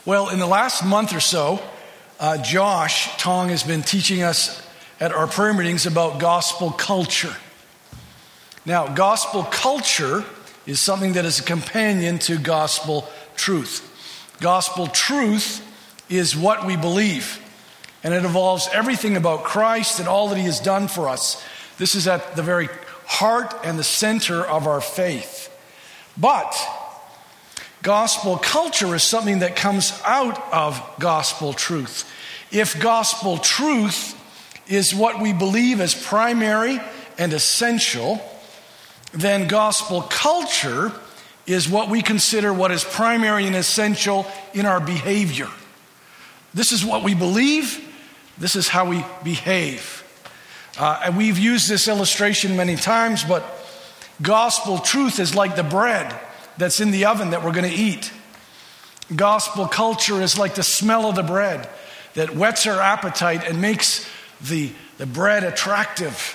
Well, in the last month or so, Josh Tong has been teaching us at our prayer meetings about gospel culture. Now, gospel culture is something that is a companion to gospel truth. Gospel truth is what we believe, and it involves everything about Christ and all that he has done for us. This is at the very heart and the center of our faith. But gospel culture is something that comes out of gospel truth. If gospel truth is what we believe as primary and essential, then gospel culture is what we consider what is primary and essential in our behavior. This is what we believe. This is how we behave. And we've used this illustration many times, but gospel truth is like the bread that's in the oven that we're going to eat. Gospel culture is like the smell of the bread that whets our appetite and makes the bread attractive.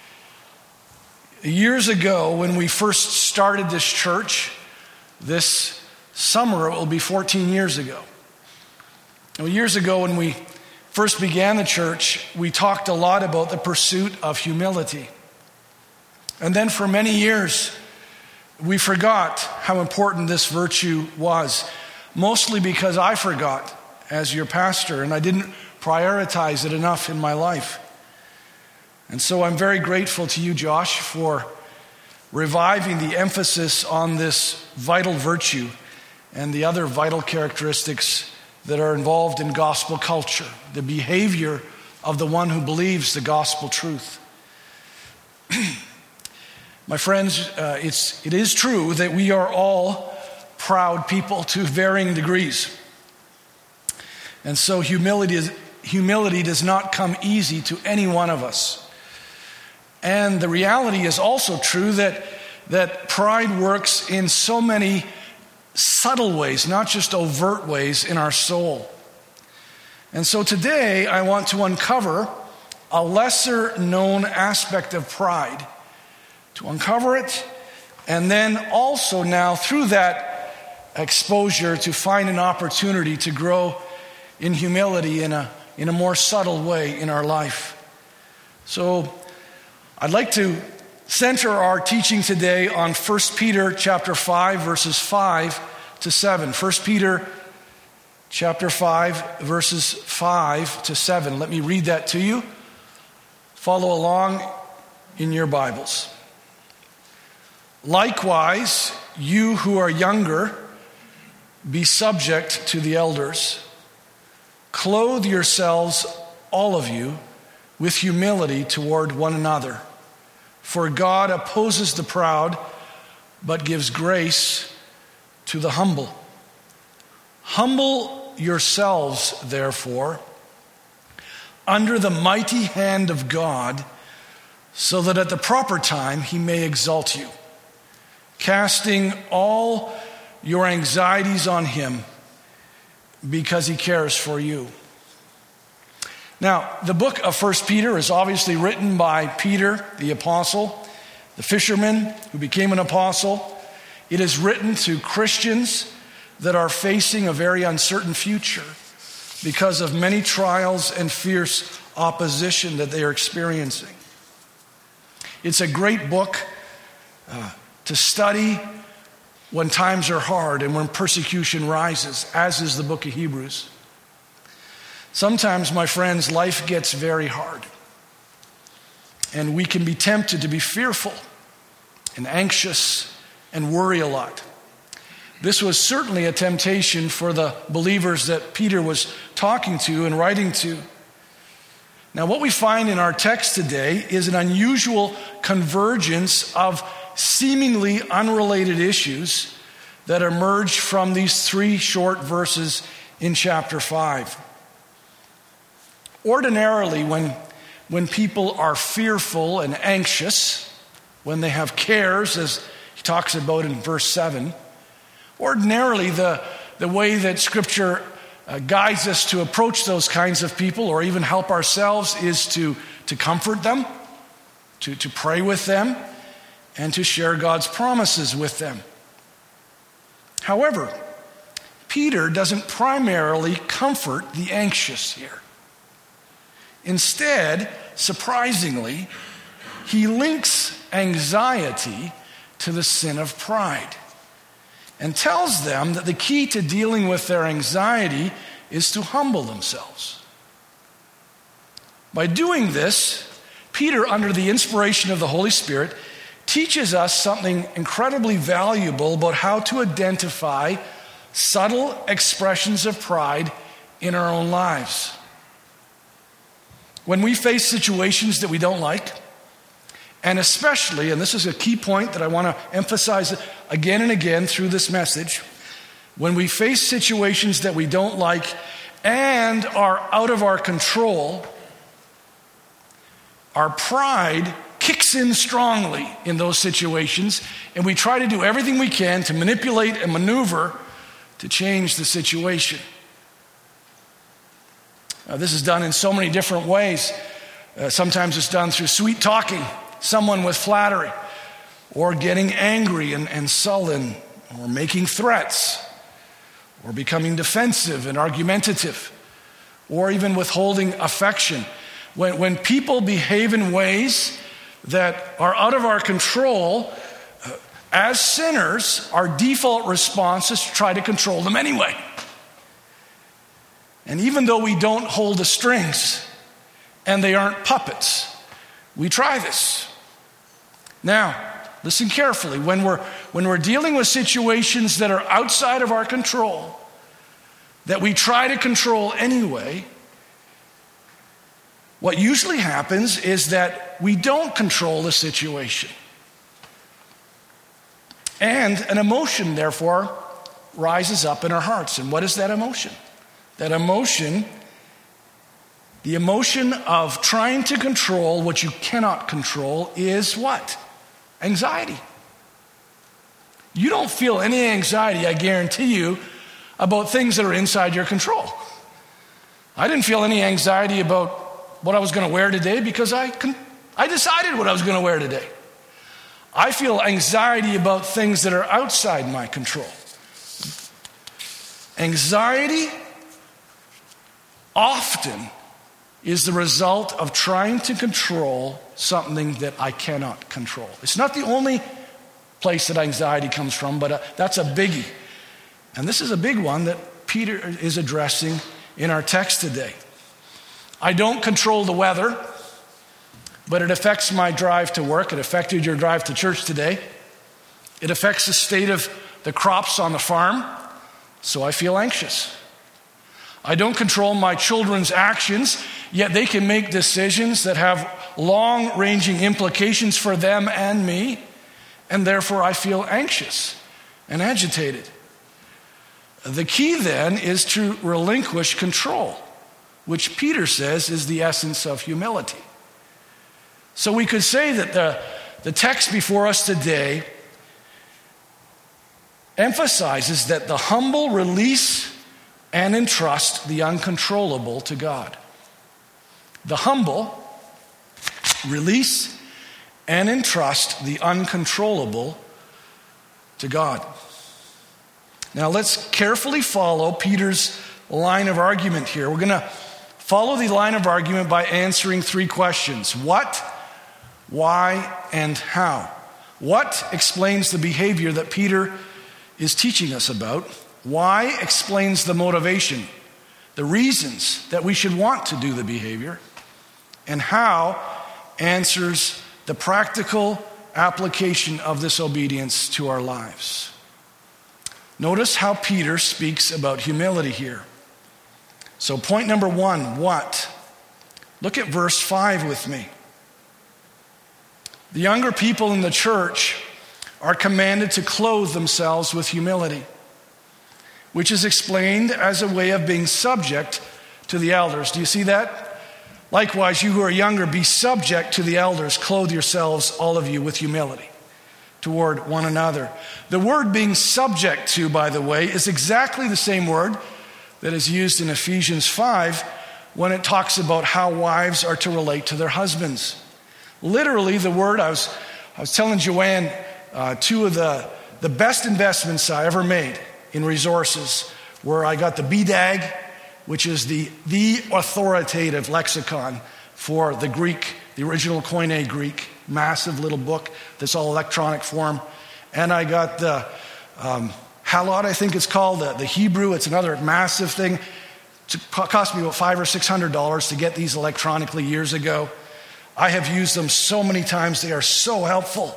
Years ago, when we first started this church, this summer it will be 14 years ago. Years ago, when we first began the church, we talked a lot about the pursuit of humility. And then for many years, we forgot how important this virtue was, mostly because I forgot as your pastor, and I didn't prioritize it enough in my life. And so I'm very grateful to you, Josh, for reviving the emphasis on this vital virtue and the other vital characteristics that are involved in gospel culture, the behavior of the one who believes the gospel truth. My friends, it is true that we are all proud people to varying degrees. And so humility does not come easy to any one of us. And the reality is also true that pride works in so many subtle ways, not just overt ways in our soul. And so today I want to uncover a lesser known aspect of pride, to uncover it, and then also now through that exposure to find an opportunity to grow in humility in a more subtle way in our life. So I'd like to center our teaching today on 1 Peter chapter 5, verses 5 to 7. 1 Peter chapter 5, verses 5 to 7. Let me read that to you. Follow along in your Bibles. Likewise, you who are younger, be subject to the elders. Clothe yourselves, all of you, with humility toward one another. For God opposes the proud, but gives grace to the humble. Humble yourselves, therefore, under the mighty hand of God, so that at the proper time he may exalt you, casting all your anxieties on him, because he cares for you. Now, the book of 1 Peter is obviously written by Peter, the apostle, the fisherman who became an apostle. It is written to Christians that are facing a very uncertain future because of many trials and fierce opposition that they are experiencing. It's a great book to study when times are hard and when persecution rises, as is the book of Hebrews. Sometimes, my friends, life gets very hard, and we can be tempted to be fearful and anxious and worry a lot. This was certainly a temptation for the believers that Peter was talking to and writing to. Now, what we find in our text today is an unusual convergence of seemingly unrelated issues that emerge from these three short verses in chapter 5. Ordinarily, when people are fearful and anxious, when they have cares, as he talks about in verse 7, ordinarily the way that Scripture guides us to approach those kinds of people or even help ourselves is to comfort them, to pray with them, and to share God's promises with them. However, Peter doesn't primarily comfort the anxious here. Instead, surprisingly, he links anxiety to the sin of pride and tells them that the key to dealing with their anxiety is to humble themselves. By doing this, Peter, under the inspiration of the Holy Spirit, teaches us something incredibly valuable about how to identify subtle expressions of pride in our own lives. When we face situations that we don't like, and especially, and this is a key point that I want to emphasize again and again through this message, when we face situations that we don't like and are out of our control, our pride kicks in strongly in those situations, and we try to do everything we can to manipulate and maneuver to change the situation. This is done in so many different ways. Sometimes it's done through sweet talking someone with flattery, or getting angry and sullen, or making threats, or becoming defensive and argumentative, or even withholding affection. When people behave in ways that are out of our control, as sinners, our default response is to try to control them anyway. And even though we don't hold the strings and they aren't puppets, we try this. Now, listen carefully. When we're dealing with situations that are outside of our control, that we try to control anyway, what usually happens is that we don't control the situation. And an emotion, therefore, rises up in our hearts. And what is that emotion? That emotion, the emotion of trying to control what you cannot control, is what? Anxiety. You don't feel any anxiety, I guarantee you, about things that are inside your control. I didn't feel any anxiety about what I was going to wear today because I decided what I was going to wear today. I feel anxiety about things that are outside my control. Anxiety often is the result of trying to control something that I cannot control. It's not the only place that anxiety comes from, but that's a biggie. And this is a big one that Peter is addressing in our text today. I don't control the weather, but it affects my drive to work. It affected your drive to church today. It affects the state of the crops on the farm, so I feel anxious. I don't control my children's actions, yet they can make decisions that have long-ranging implications for them and me, and therefore I feel anxious and agitated. The key then is to relinquish control, which Peter says is the essence of humility. So we could say that the text before us today emphasizes that the humble release and entrust the uncontrollable to God. The humble release and entrust the uncontrollable to God. Now let's carefully follow Peter's line of argument here. We're going to follow the line of argument by answering three questions. What, why, and how? What explains the behavior that Peter is teaching us about? Why explains the motivation, the reasons that we should want to do the behavior? And how answers the practical application of this obedience to our lives. Notice how Peter speaks about humility here. So point number one, what? Look at verse 5 with me. The younger people in the church are commanded to clothe themselves with humility, which is explained as a way of being subject to the elders. Do you see that? Likewise, you who are younger, be subject to the elders. Clothe yourselves, all of you, with humility toward one another. The word being subject to, by the way, is exactly the same word that is used in Ephesians 5 when it talks about how wives are to relate to their husbands. Literally, the word, I was telling Joanne, two of the best investments I ever made in resources where I got the BDAG, which is the authoritative lexicon for the Greek, the original Koine Greek, massive little book that's all electronic form. And I got the Halot, I think it's called, the Hebrew. It's another massive thing. It cost me about $500 or $600 to get these electronically years ago. I have used them so many times. They are so helpful.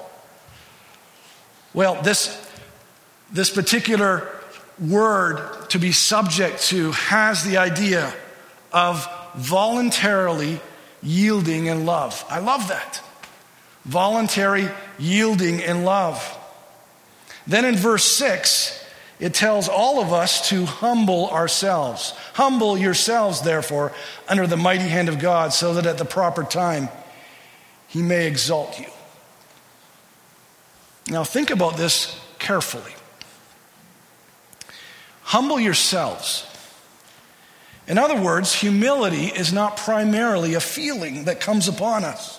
Well, this particular word to be subject to has the idea of voluntarily yielding in love. I love that. Voluntary yielding in love. Then in verse 6, it tells all of us to humble ourselves. Humble yourselves, therefore, under the mighty hand of God, so that at the proper time he may exalt you. Now think about this carefully. Humble yourselves. In other words, humility is not primarily a feeling that comes upon us.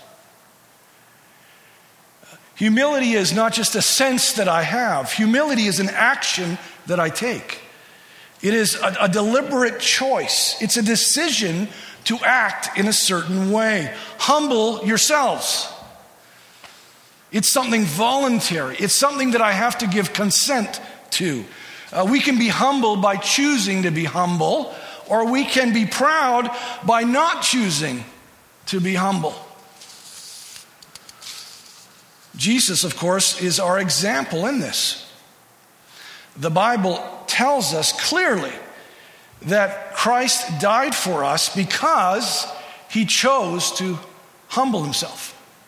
Humility is not just a sense that I have. Humility is an action that I take. It is a deliberate choice. It's a decision to act in a certain way. Humble yourselves. It's something voluntary. It's something that I have to give consent to. We can be humble by choosing to be humble, or we can be proud by not choosing to be humble. Jesus, of course, is our example in this. The Bible tells us clearly that Christ died for us because he chose to humble himself.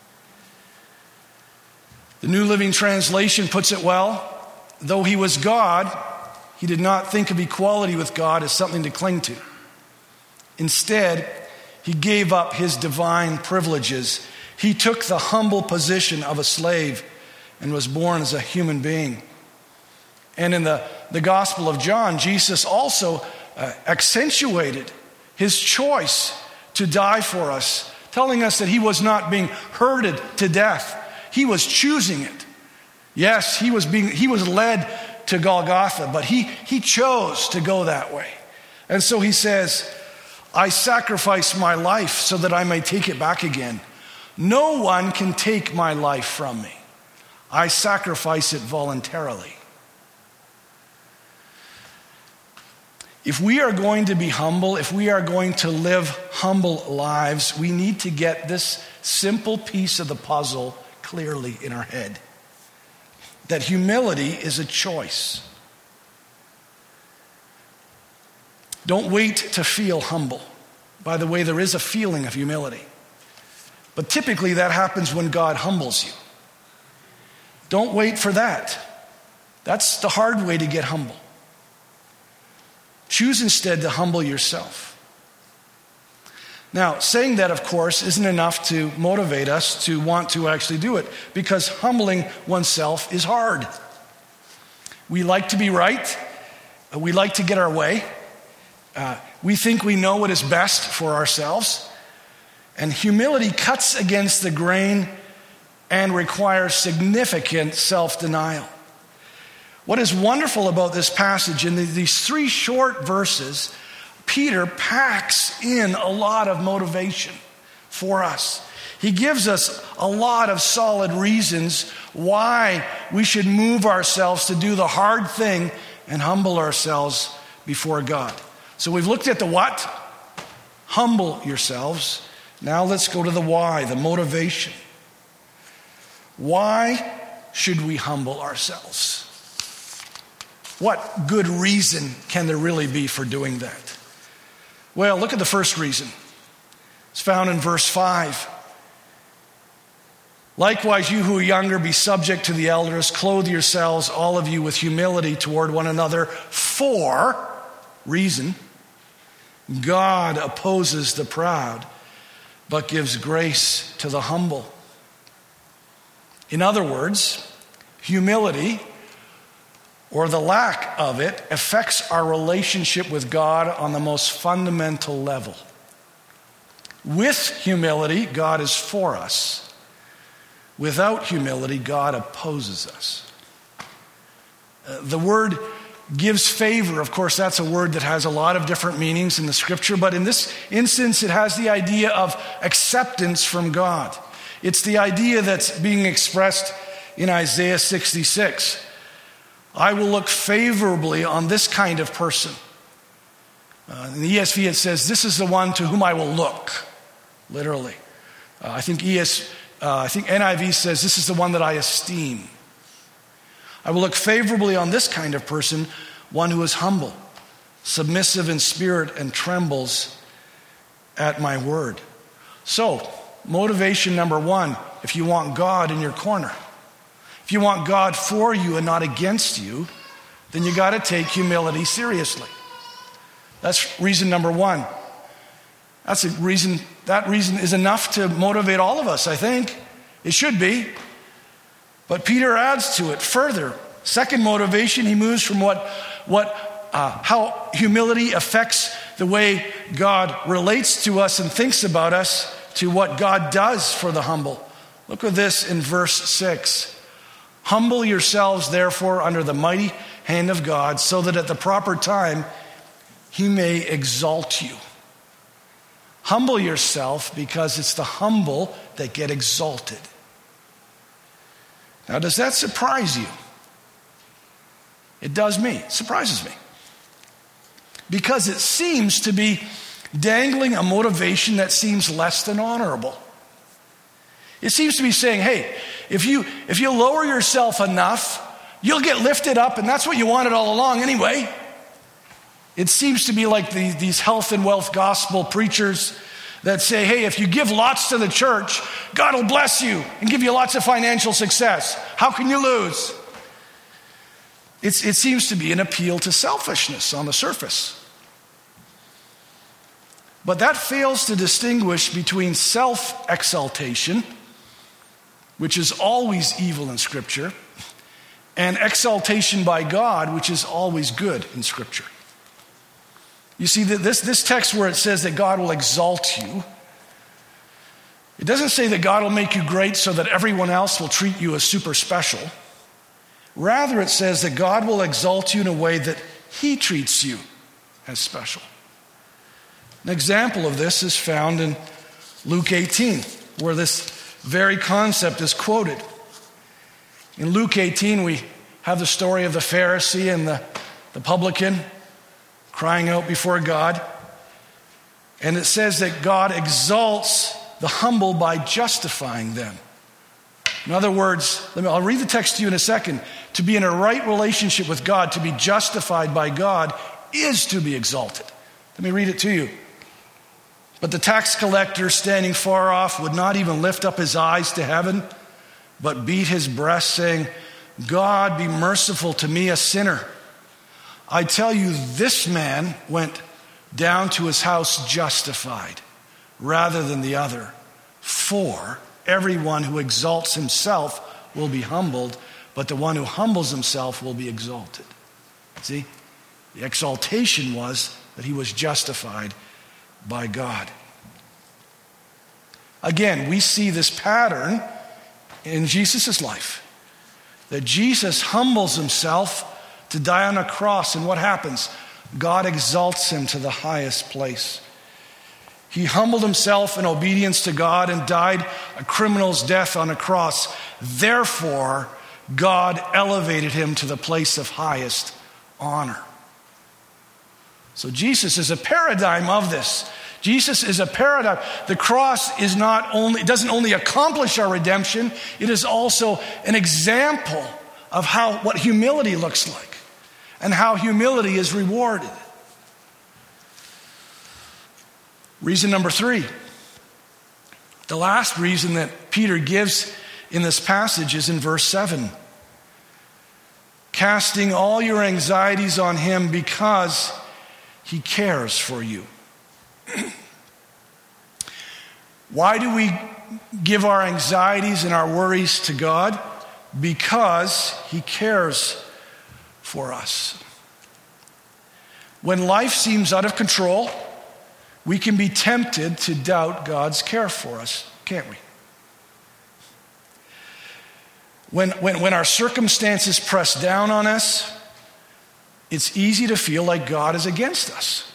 The New Living Translation puts it well. Though he was God, he did not think of equality with God as something to cling to. Instead, he gave up his divine privileges. He took the humble position of a slave and was born as a human being. And in the Gospel of John, Jesus also accentuated his choice to die for us, telling us that he was not being herded to death. He was choosing it. Yes, he was led to Golgotha, but he chose to go that way. And so he says, I sacrifice my life so that I may take it back again. No one can take my life from me. I sacrifice it voluntarily. If we are going to be humble, if we are going to live humble lives, we need to get this simple piece of the puzzle clearly in our head. That humility is a choice. Don't wait to feel humble. By the way, there is a feeling of humility. But typically that happens when God humbles you. Don't wait for that. That's the hard way to get humble. Choose instead to humble yourself. Now, saying that, of course, isn't enough to motivate us to want to actually do it, because humbling oneself is hard. We like to be right. We like to get our way. We think we know what is best for ourselves. And humility cuts against the grain and requires significant self-denial. What is wonderful about this passage, in these 3 short verses, Peter packs in a lot of motivation for us. He gives us a lot of solid reasons why we should move ourselves to do the hard thing and humble ourselves before God. So we've looked at the what? Humble yourselves. Now let's go to the why, the motivation. Why should we humble ourselves? What good reason can there really be for doing that? Well, look at the first reason. It's found in verse 5. Likewise, you who are younger, be subject to the elders. Clothe yourselves, all of you, with humility toward one another. For, reason, God opposes the proud, but gives grace to the humble. In other words, humility, or the lack of it, affects our relationship with God on the most fundamental level. With humility, God is for us. Without humility, God opposes us. The word gives favor. Of course, that's a word that has a lot of different meanings in the scripture, but in this instance, it has the idea of acceptance from God. It's the idea that's being expressed in Isaiah 66. I will look favorably on this kind of person. In the ESV, it says, this is the one to whom I will look, literally. I think NIV says, this is the one that I esteem. I will look favorably on this kind of person, one who is humble, submissive in spirit, and trembles at my word. So, motivation number one, if you want God in your corner, if you want God for you and not against you, then you got to take humility seriously. That's reason number one. That reason is enough to motivate all of us, I think. It should be. But Peter adds to it further. Second motivation, he moves from how humility affects the way God relates to us and thinks about us to what God does for the humble. Look at this in verse 6. Humble yourselves, therefore, under the mighty hand of God, so that at the proper time he may exalt you. Humble yourself, because it's the humble that get exalted. Now, does that surprise you? It does me. It surprises me. Because it seems to be dangling a motivation that seems less than honorable. It seems to be saying, hey, if you lower yourself enough, you'll get lifted up, and that's what you wanted all along anyway. It seems to be like these health and wealth gospel preachers that say, hey, if you give lots to the church, God will bless you and give you lots of financial success. How can you lose? It seems to be an appeal to selfishness on the surface. But that fails to distinguish between self-exaltation, which is always evil in Scripture, and exaltation by God, which is always good in Scripture. You see, this text where it says that God will exalt you, it doesn't say that God will make you great so that everyone else will treat you as super special. Rather, it says that God will exalt you in a way that he treats you as special. An example of this is found in Luke 18, where this very concept is quoted. In Luke 18, we have the story of the Pharisee and the publican crying out before God. And it says that God exalts the humble by justifying them. In other words, I'll read the text to you in a second. To be in a right relationship with God, to be justified by God, is to be exalted. Let me read it to you. But the tax collector, standing far off, would not even lift up his eyes to heaven, but beat his breast, saying, God, be merciful to me, a sinner. I tell you, this man went down to his house justified, rather than the other. For everyone who exalts himself will be humbled, but the one who humbles himself will be exalted. See? The exaltation was that he was justified by God. Again, we see this pattern in Jesus' life. That Jesus humbles himself to die on a cross, and what happens? God exalts him to the highest place. He humbled himself in obedience to God and died a criminal's death on a cross. Therefore, God elevated him to the place of highest honor. So Jesus is a paradigm of this. Jesus is a paradigm. The cross doesn't only accomplish our redemption, it is also an example of what humility looks like and how humility is rewarded. Reason number 3. The last reason that Peter gives in this passage is in verse 7. Casting all your anxieties on him because he cares for you. Why do we give our anxieties and our worries to God? Because he cares for us. When life seems out of control, we can be tempted to doubt God's care for us, can't we? When our circumstances press down on us, it's easy to feel like God is against us.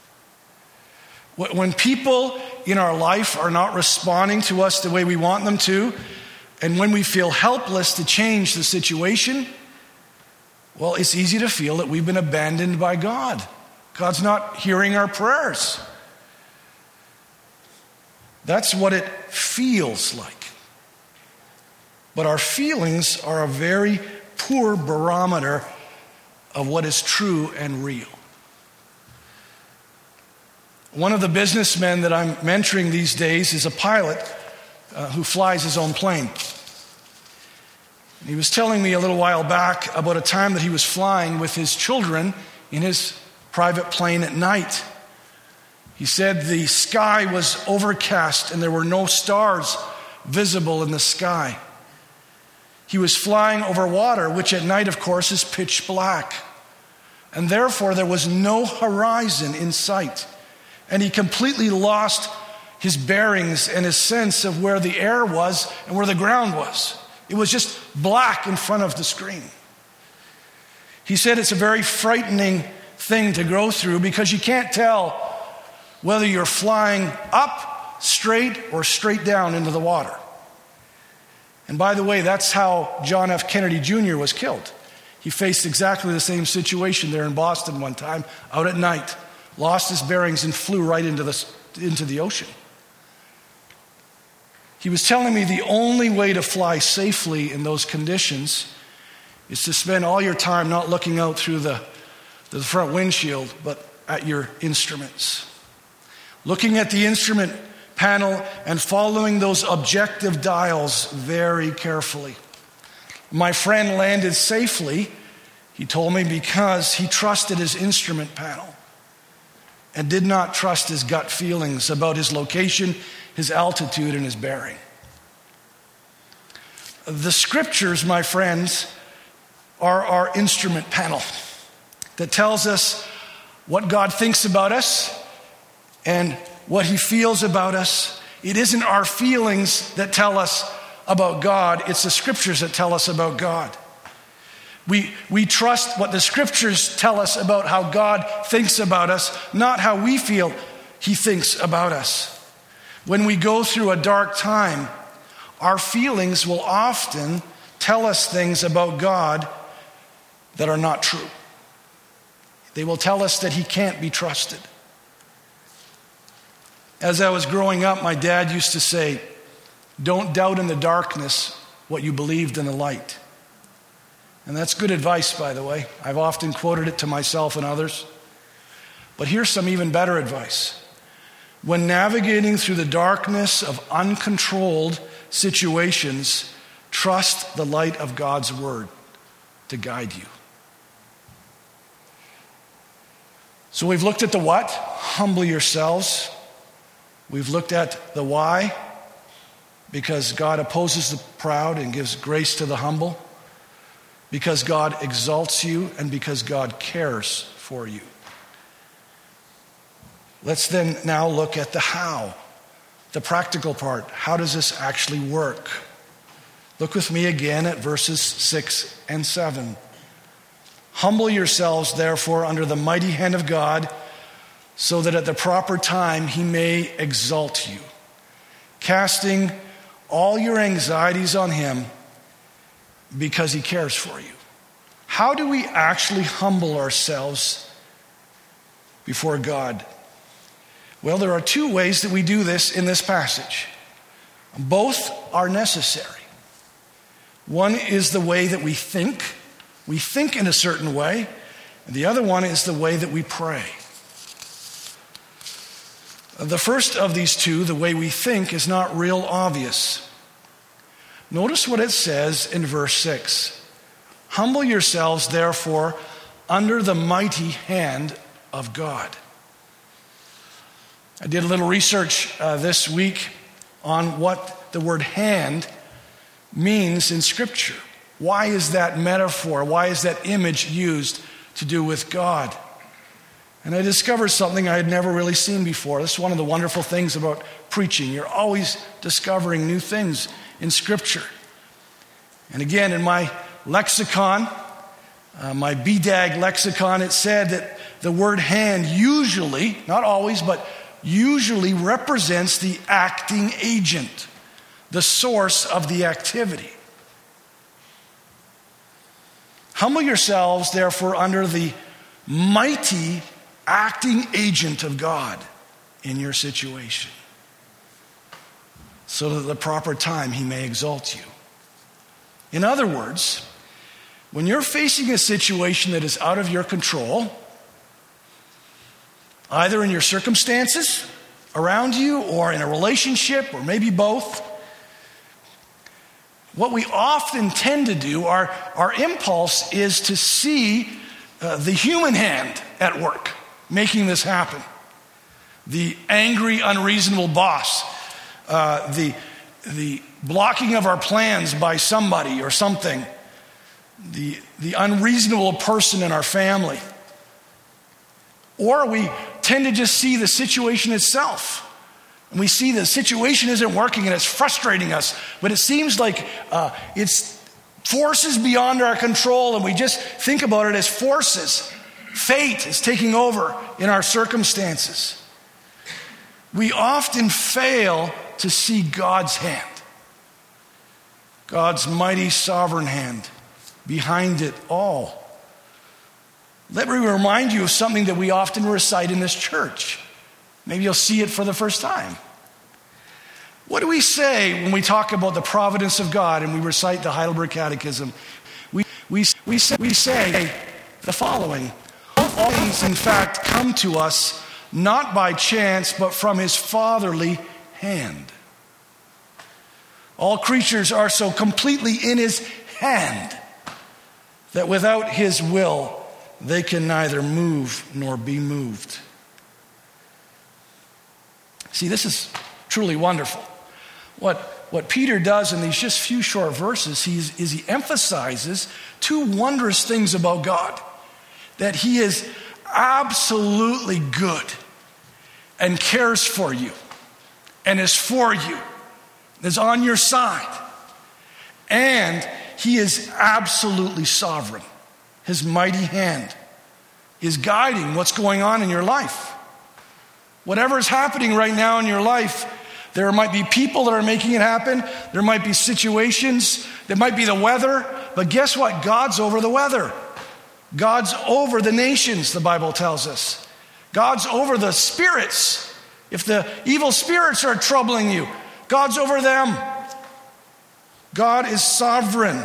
When people in our life are not responding to us the way we want them to, and when we feel helpless to change the situation, well, it's easy to feel that we've been abandoned by God. God's not hearing our prayers. That's what it feels like. But our feelings are a very poor barometer of what is true and real. One of the businessmen that I'm mentoring these days is a pilot who flies his own plane. He was telling me a little while back about a time that he was flying with his children in his private plane at night. He said the sky was overcast and there were no stars visible in the sky. He was flying over water, which at night, of course, is pitch black. And therefore, there was no horizon in sight. And he completely lost his bearings and his sense of where the air was and where the ground was. It was just black in front of the screen. He said it's a very frightening thing to go through because you can't tell whether you're flying up straight or straight down into the water. And by the way, that's how John F. Kennedy Jr. was killed. He faced exactly the same situation there in Boston one time, out at night, lost his bearings and flew right into the ocean. He was telling me the only way to fly safely in those conditions is to spend all your time not looking out through the front windshield, but at your instruments. Looking at the instrument panel and following those objective dials very carefully. My friend landed safely, he told me, because he trusted his instrument panel and did not trust his gut feelings about his location, his altitude, and his bearing. The scriptures, my friends, are our instrument panel that tells us what God thinks about us and what he feels about us. It isn't our feelings that tell us about God, it's the scriptures that tell us about God. We trust what the scriptures tell us about how God thinks about us, not how we feel he thinks about us. When we go through a dark time, our feelings will often tell us things about God that are not true. They will tell us that he can't be trusted. As I was growing up, my dad used to say, "Don't doubt in the darkness what you believed in the light." And that's good advice, by the way. I've often quoted it to myself and others. But here's some even better advice. When navigating through the darkness of uncontrolled situations, trust the light of God's word to guide you. So we've looked at the what, humble yourselves. We've looked at the why, because God opposes the proud and gives grace to the humble, because God exalts you, and because God cares for you. Let's then now look at the how, the practical part. How does this actually work? Look with me again at verses 6 and 7. Humble yourselves, therefore, under the mighty hand of God, so that at the proper time he may exalt you, casting all your anxieties on him because he cares for you. How do we actually humble ourselves before God? Well, there are two ways that we do this in this passage. Both are necessary. One is the way that we think. We think in a certain way. And the other one is the way that we pray. The first of these two, the way we think, is not real obvious. Notice what it says in verse 6. Humble yourselves, therefore, under the mighty hand of God. I did a little research this week on what the word hand means in Scripture. Why is that metaphor? Why is that image used to do with God? And I discovered something I had never really seen before. This is one of the wonderful things about preaching. You're always discovering new things in Scripture. And again, in my lexicon, My BDAG lexicon, it said that the word hand usually, not always, but usually represents the acting agent, the source of the activity. Humble yourselves, therefore, under the mighty acting agent of God in your situation, so that at the proper time he may exalt you. In other words, when you're facing a situation that is out of your control, either in your circumstances around you or in a relationship or maybe both, what we often tend to do, our impulse is to see the human hand at work making this happen. The angry, unreasonable boss, the blocking of our plans by somebody or something, the unreasonable person in our family. Or we tend to just see the situation itself. And we see the situation isn't working and it's frustrating us, but it seems like it's forces beyond our control, and we just think about it as forces. Fate is taking over in our circumstances. We often fail to see God's hand, God's mighty sovereign hand behind it all. Let me remind you of something that we often recite in this church. Maybe you'll see it for the first time. What do we say when we talk about the providence of God and we recite the Heidelberg Catechism? We say the following: all things, in fact, come to us not by chance, but from his fatherly hand. All creatures are so completely in his hand that without his will, they can neither move nor be moved. See, this is truly wonderful. What Peter does in these just few short verses is he emphasizes two wondrous things about God. That he is absolutely good and cares for you and is for you, is on your side. And he is absolutely sovereign. His mighty hand is guiding what's going on in your life. Whatever is happening right now in your life, there might be people that are making it happen. There might be situations. There might be the weather. But guess what? God's over the weather. God's over the nations, the Bible tells us. God's over the spirits. If the evil spirits are troubling you, God's over them. God is sovereign.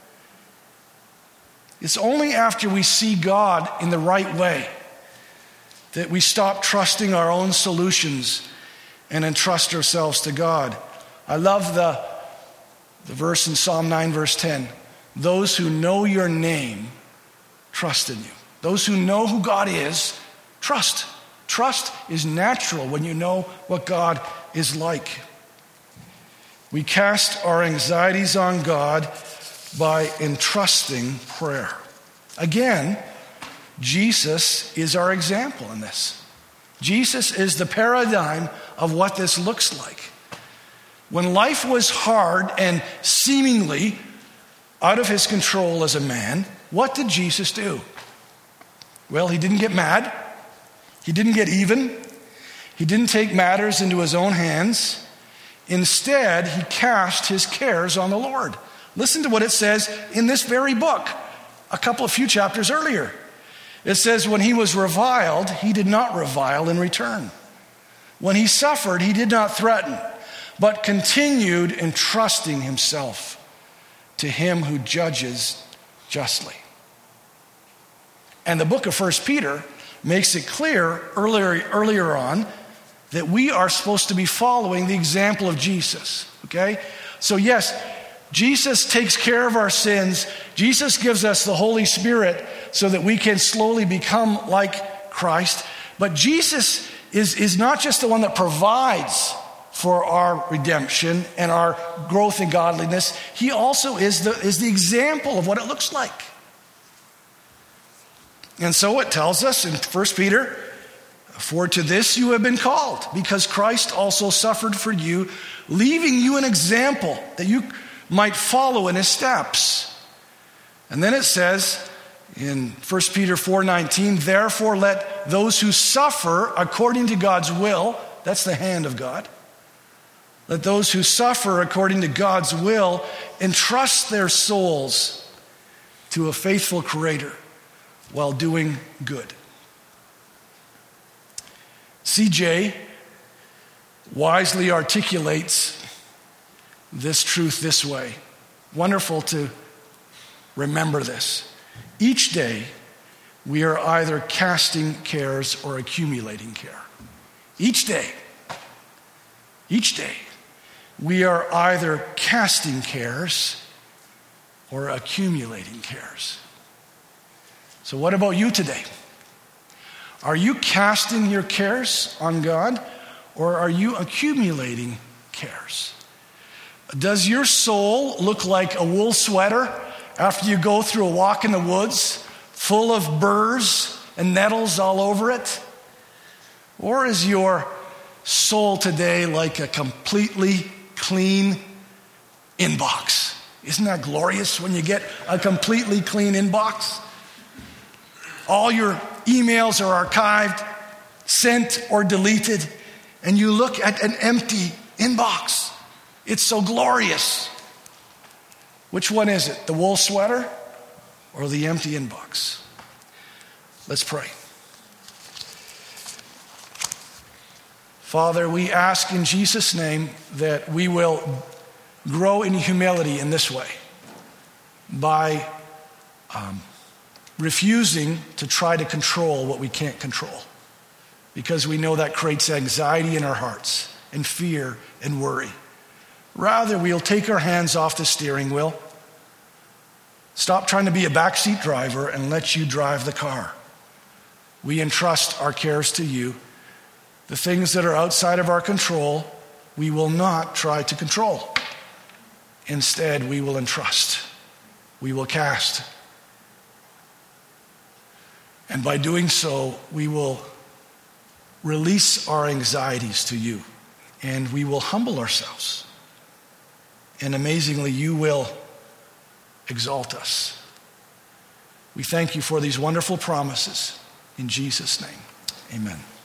It's only after we see God in the right way that we stop trusting our own solutions and entrust ourselves to God. I love the verse in Psalm 9, verse 10. Those who know your name trust in you. Those who know who God is, trust. Trust is natural when you know what God is like. We cast our anxieties on God by entrusting prayer. Again, Jesus is our example in this. Jesus is the paradigm of what this looks like. When life was hard and seemingly out of his control as a man, what did Jesus do? Well, he didn't get mad. He didn't get even. He didn't take matters into his own hands. Instead, he cast his cares on the Lord. Listen to what it says in this very book, a few chapters earlier. It says, when he was reviled, he did not revile in return. When he suffered, he did not threaten, but continued entrusting himself to him who judges justly. And the book of 1 Peter makes it clear earlier on that we are supposed to be following the example of Jesus. Okay? So yes, Jesus takes care of our sins. Jesus gives us the Holy Spirit so that we can slowly become like Christ. But Jesus is not just the one that provides for our redemption and our growth in godliness. He also is the example of what it looks like. And so it tells us in 1 Peter, for to this you have been called, because Christ also suffered for you, leaving you an example that you might follow in his steps. And then it says, in 1 Peter 4:19, therefore let those who suffer according to God's will, that's the hand of God, let those who suffer according to God's will entrust their souls to a faithful Creator while doing good. CJ wisely articulates this truth this way. Wonderful to remember this. Each day, we are either casting cares or accumulating care. Each day, we are either casting cares or accumulating cares. So what about you today? Are you casting your cares on God, or are you accumulating cares? Does your soul look like a wool sweater after you go through a walk in the woods full of burrs and nettles all over it? Or is your soul today like a completely clean inbox? Isn't that glorious when you get a completely clean inbox? All your emails are archived, sent or deleted, and you look at an empty inbox. It's so glorious. Which one is it? The wool sweater or the empty inbox? Let's pray. Father, we ask in Jesus' name that we will grow in humility in this way by refusing to try to control what we can't control, because we know that creates anxiety in our hearts and fear and worry. Rather, we'll take our hands off the steering wheel, stop trying to be a backseat driver, and let you drive the car. We entrust our cares to you. The things that are outside of our control, we will not try to control. Instead, we will entrust. We will cast. And by doing so, we will release our anxieties to you, and we will humble ourselves. And amazingly, you will exalt us. We thank you for these wonderful promises. In Jesus' name, amen.